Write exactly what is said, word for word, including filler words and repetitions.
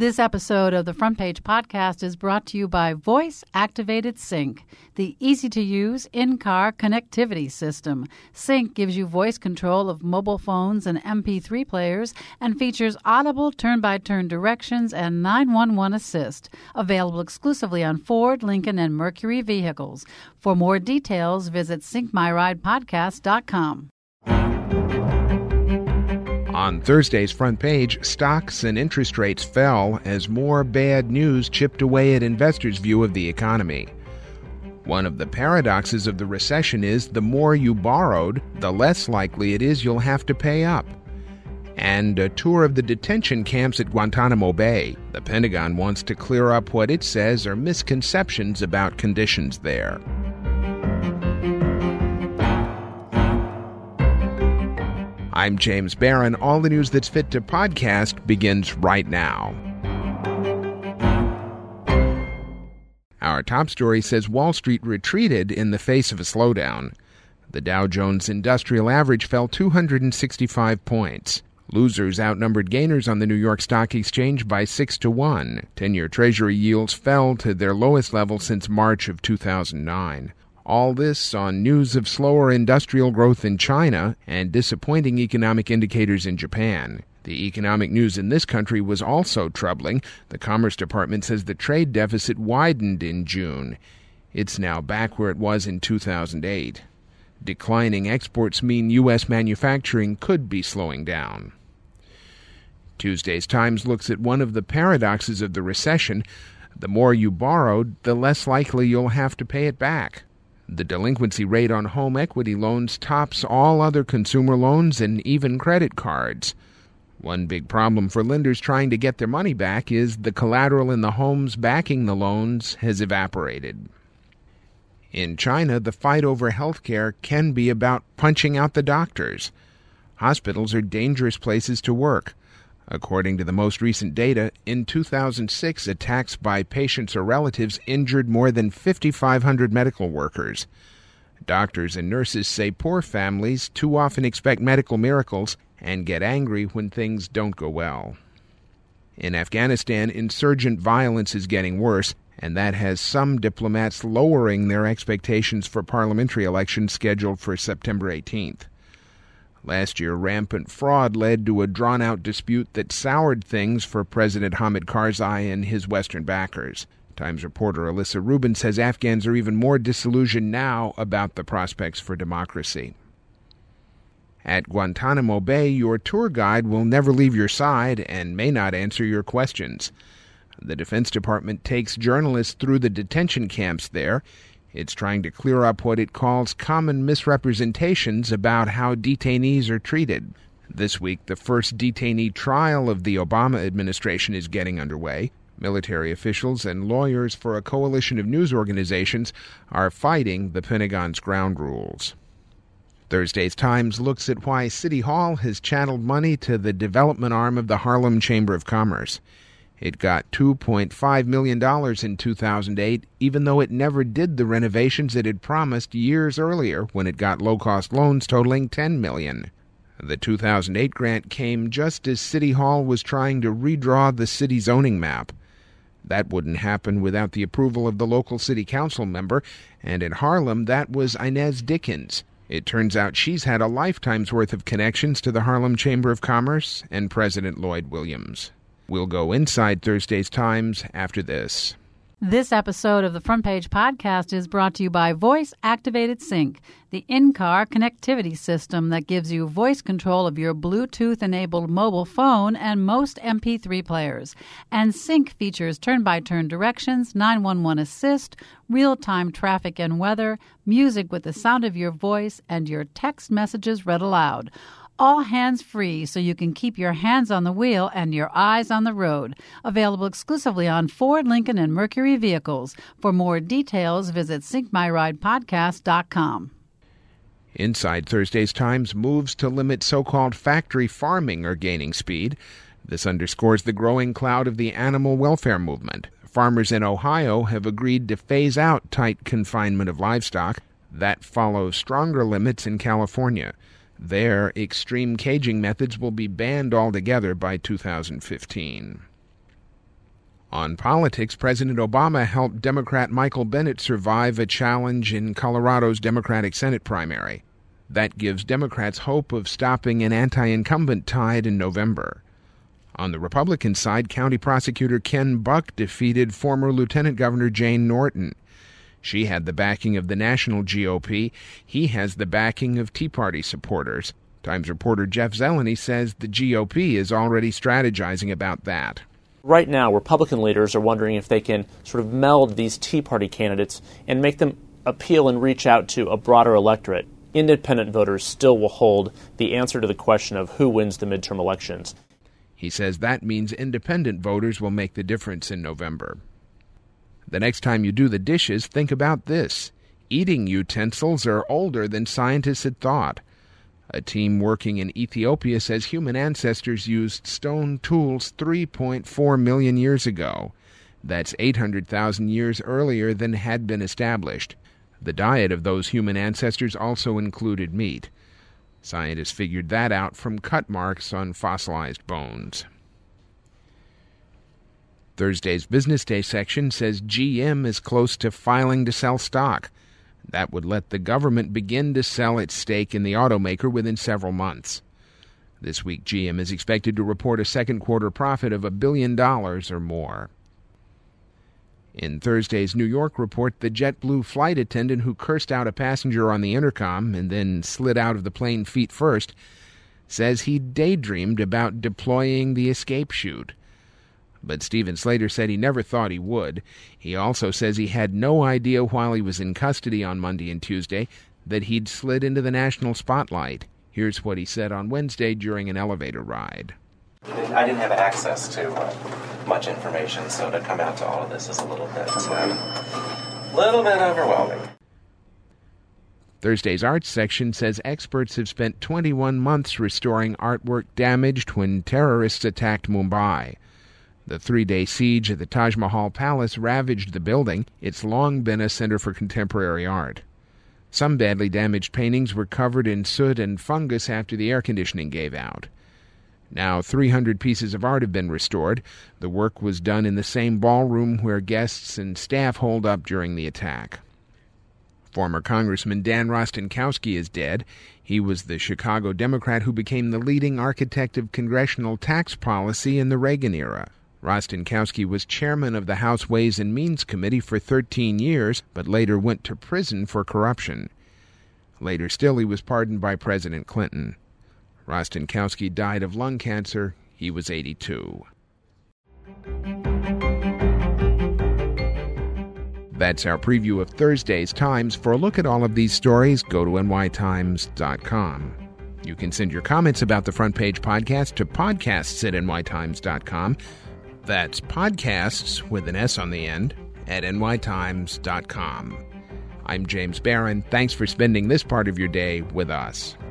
This episode of the Front Page Podcast is brought to you by Voice Activated Sync, the easy-to-use in-car connectivity system. Sync gives you voice control of mobile phones and M P three players and features audible turn-by-turn directions and nine one one assist, available exclusively on Ford, Lincoln, and Mercury vehicles. For more details, visit sync my ride podcast dot com. On Thursday's front page, stocks and interest rates fell as more bad news chipped away at investors' view of the economy. One of the paradoxes of the recession is the more you borrowed, the less likely it is you'll have to pay up. And a tour of the detention camps at Guantanamo Bay. The Pentagon wants to clear up what it says are misconceptions about conditions there. I'm James Barron. All the news that's fit to podcast begins right now. Our top story says Wall Street retreated in the face of a slowdown. The Dow Jones Industrial Average fell two hundred sixty-five points. Losers outnumbered gainers on the New York Stock Exchange by six to one. Ten-year Treasury yields fell to their lowest level since March of two thousand nine. All this on news of slower industrial growth in China and disappointing economic indicators in Japan. The economic news in this country was also troubling. The Commerce Department says the trade deficit widened in June. It's now back where it was in two thousand eight. Declining exports mean U S manufacturing could be slowing down. Tuesday's Times looks at one of the paradoxes of the recession. The more you borrowed, the less likely you'll have to pay it back. The delinquency rate on home equity loans tops all other consumer loans and even credit cards. One big problem for lenders trying to get their money back is the collateral in the homes backing the loans has evaporated. In China, the fight over health care can be about punching out the doctors. Hospitals are dangerous places to work. According to the most recent data, in two thousand six, attacks by patients or relatives injured more than five thousand five hundred medical workers. Doctors and nurses say poor families too often expect medical miracles and get angry when things don't go well. In Afghanistan, insurgent violence is getting worse, and that has some diplomats lowering their expectations for parliamentary elections scheduled for September eighteenth. Last year, rampant fraud led to a drawn-out dispute that soured things for President Hamid Karzai and his Western backers. Times reporter Alyssa Rubin says Afghans are even more disillusioned now about the prospects for democracy. At Guantanamo Bay, your tour guide will never leave your side and may not answer your questions. The Defense Department takes journalists through the detention camps there. It's trying to clear up what it calls common misrepresentations about how detainees are treated. This week, the first detainee trial of the Obama administration is getting underway. Military officials and lawyers for a coalition of news organizations are fighting the Pentagon's ground rules. Thursday's Times looks at why City Hall has channeled money to the development arm of the Harlem Chamber of Commerce. It got two point five million dollars in two thousand eight, even though it never did the renovations it had promised years earlier when it got low-cost loans totaling ten million dollars. The two thousand eight grant came just as City Hall was trying to redraw the city zoning map. That wouldn't happen without the approval of the local city council member, and in Harlem, that was Inez Dickens. It turns out she's had a lifetime's worth of connections to the Harlem Chamber of Commerce and President Lloyd Williams. We'll go inside Thursday's Times after this. This episode of the Front Page Podcast is brought to you by Voice Activated Sync, the in-car connectivity system that gives you voice control of your Bluetooth-enabled mobile phone and most M P three players. And Sync features turn-by-turn directions, nine one one assist, real-time traffic and weather, music with the sound of your voice, and your text messages read aloud. All hands-free, so you can keep your hands on the wheel and your eyes on the road. Available exclusively on Ford, Lincoln, and Mercury vehicles. For more details, visit sync my ride podcast dot com. Inside Thursday's Times, moves to limit so-called factory farming are gaining speed. This underscores the growing cloud of the animal welfare movement. Farmers in Ohio have agreed to phase out tight confinement of livestock. That follows stronger limits in California. There, extreme caging methods will be banned altogether by two thousand fifteen. On politics, President Obama helped Democrat Michael Bennet survive a challenge in Colorado's Democratic Senate primary. That gives Democrats hope of stopping an anti-incumbent tide in November. On the Republican side, County Prosecutor Ken Buck defeated former Lieutenant Governor Jane Norton. She had the backing of the national G O P. He has the backing of Tea Party supporters. Times reporter Jeff Zeleny says the G O P is already strategizing about that. Right now, Republican leaders are wondering if they can sort of meld these Tea Party candidates and make them appeal and reach out to a broader electorate. Independent voters still will hold the answer to the question of who wins the midterm elections. He says that means independent voters will make the difference in November. The next time you do the dishes, think about this. Eating utensils are older than scientists had thought. A team working in Ethiopia says human ancestors used stone tools three point four million years ago. That's eight hundred thousand years earlier than had been established. The diet of those human ancestors also included meat. Scientists figured that out from cut marks on fossilized bones. Thursday's Business Day section says G M is close to filing to sell stock. That would let the government begin to sell its stake in the automaker within several months. This week, G M is expected to report a second quarter profit of a billion dollars or more. In Thursday's New York report, the JetBlue flight attendant who cursed out a passenger on the intercom and then slid out of the plane feet first says he daydreamed about deploying the escape chute. But Stephen Slater said he never thought he would. He also says he had no idea while he was in custody on Monday and Tuesday that he'd slid into the national spotlight. Here's what he said on Wednesday during an elevator ride. I didn't have access to uh, much information, so to come out to all of this is a little bit, um, little bit overwhelming. Thursday's arts section says experts have spent twenty-one months restoring artwork damaged when terrorists attacked Mumbai. The three-day siege at the Taj Mahal Palace ravaged the building. It's long been a center for contemporary art. Some badly damaged paintings were covered in soot and fungus after the air conditioning gave out. Now three hundred pieces of art have been restored. The work was done in the same ballroom where guests and staff holed up during the attack. Former Congressman Dan Rostenkowski is dead. He was the Chicago Democrat who became the leading architect of congressional tax policy in the Reagan era. Rostenkowski was chairman of the House Ways and Means Committee for thirteen years, but later went to prison for corruption. Later still, he was pardoned by President Clinton. Rostenkowski died of lung cancer. He was eighty-two. That's our preview of Thursday's Times. For a look at all of these stories, go to N Y Times dot com. You can send your comments about the Front Page Podcast to podcasts at N Y Times dot com. That's podcasts with an S on the end at N Y Times dot com. I'm James Barron. Thanks for spending this part of your day with us.